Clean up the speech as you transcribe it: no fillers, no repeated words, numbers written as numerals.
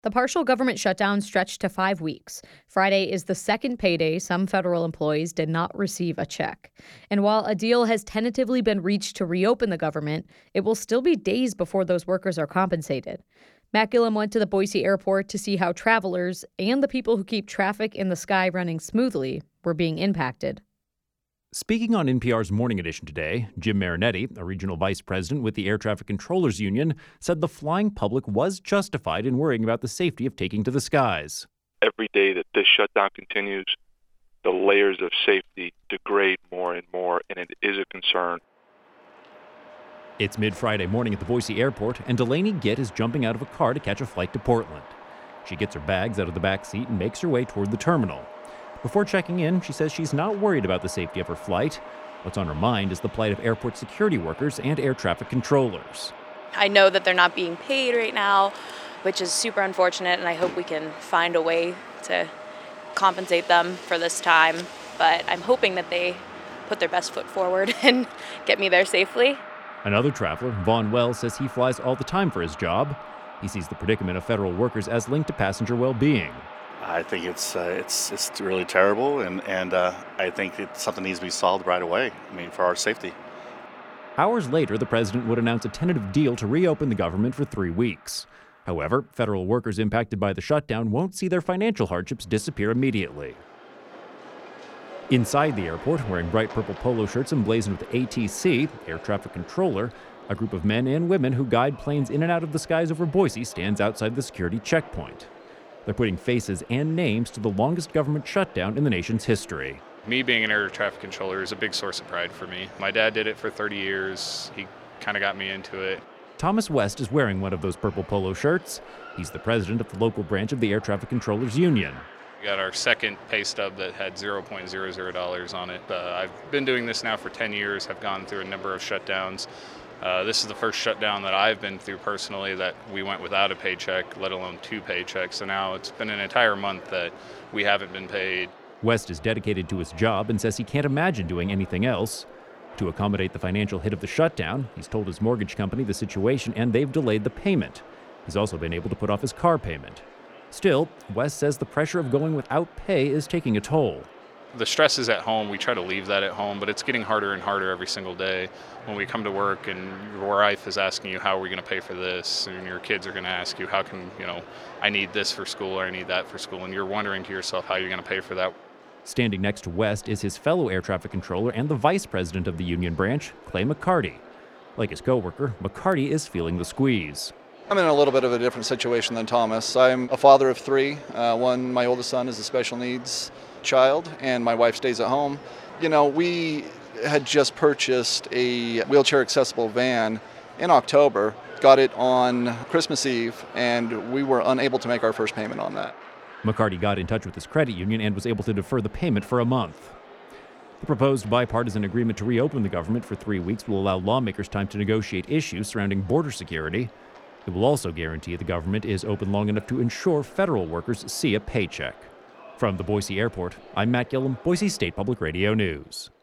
The partial government shutdown stretched to 5 weeks. Friday is the second payday some federal employees did not receive a check. And while a deal has tentatively been reached to reopen the government, it will still be days before those workers are compensated. Matt Gillum went to the Boise airport to see how travelers and the people who keep traffic in the sky running smoothly were being impacted. Speaking on NPR's Morning Edition today, Jim Marinetti, a regional vice president with the Air Traffic Controllers Union, said the flying public was justified in worrying about the safety of taking to the skies. Every day that this shutdown continues, the layers of safety degrade more and more, and it is a concern. It's mid-Friday morning at the Boise airport, and Delaney Gitt is jumping out of a car to catch a flight to Portland. She gets her bags out of the back seat and makes her way toward the terminal. Before checking in, she says she's not worried about the safety of her flight. What's on her mind is the plight of airport security workers and air traffic controllers. I know that they're not being paid right now, which is super unfortunate, and I hope we can find a way to compensate them for this time. But I'm hoping that they put their best foot forward and get me there safely. Another traveler, Vaughn Wells, says he flies all the time for his job. He sees the predicament of federal workers as linked to passenger well-being. I think it's really terrible, and I think something needs to be solved right away. For our safety. Hours later, the president would announce a tentative deal to reopen the government for 3 weeks. However, federal workers impacted by the shutdown won't see their financial hardships disappear immediately. Inside the airport, wearing bright purple polo shirts emblazoned with ATC, Air Traffic Controller, a group of men and women who guide planes in and out of the skies over Boise stands outside the security checkpoint. They're putting faces and names to the longest government shutdown in the nation's history. Me being an air traffic controller is a big source of pride for me. My dad did it for 30 years. He kind of got me into it. Thomas West is wearing one of those purple polo shirts. He's the president of the local branch of the Air Traffic Controllers Union. We got our second pay stub that had $0.00 on it. I've been doing this now for 10 years, have gone through a number of shutdowns. This is the first shutdown that I've been through personally that we went without a paycheck, let alone 2 paychecks. So now it's been an entire month that we haven't been paid. West is dedicated to his job and says he can't imagine doing anything else. To accommodate the financial hit of the shutdown, he's told his mortgage company the situation and they've delayed the payment. He's also been able to put off his car payment. Still, West says the pressure of going without pay is taking a toll. The stress is at home. We try to leave that at home, but it's getting harder and harder every single day. When we come to work and your wife is asking you, how are we going to pay for this? And your kids are going to ask you, how can, I need this for school or I need that for school. And you're wondering to yourself how you're going to pay for that. Standing next to West is his fellow air traffic controller and the vice president of the union branch, Clay McCarty. Like his coworker, McCarty is feeling the squeeze. I'm in a little bit of a different situation than Thomas. I'm a father of 3. My oldest son is a special needs child, and my wife stays at home. We had just purchased a wheelchair accessible van in October, got it on Christmas Eve, and we were unable to make our first payment on that. McCarty got in touch with his credit union and was able to defer the payment for a month. The proposed bipartisan agreement to reopen the government for 3 weeks will allow lawmakers time to negotiate issues surrounding border security. It will also guarantee the government is open long enough to ensure federal workers see a paycheck. From the Boise airport, I'm Matt Gillum, Boise State Public Radio News.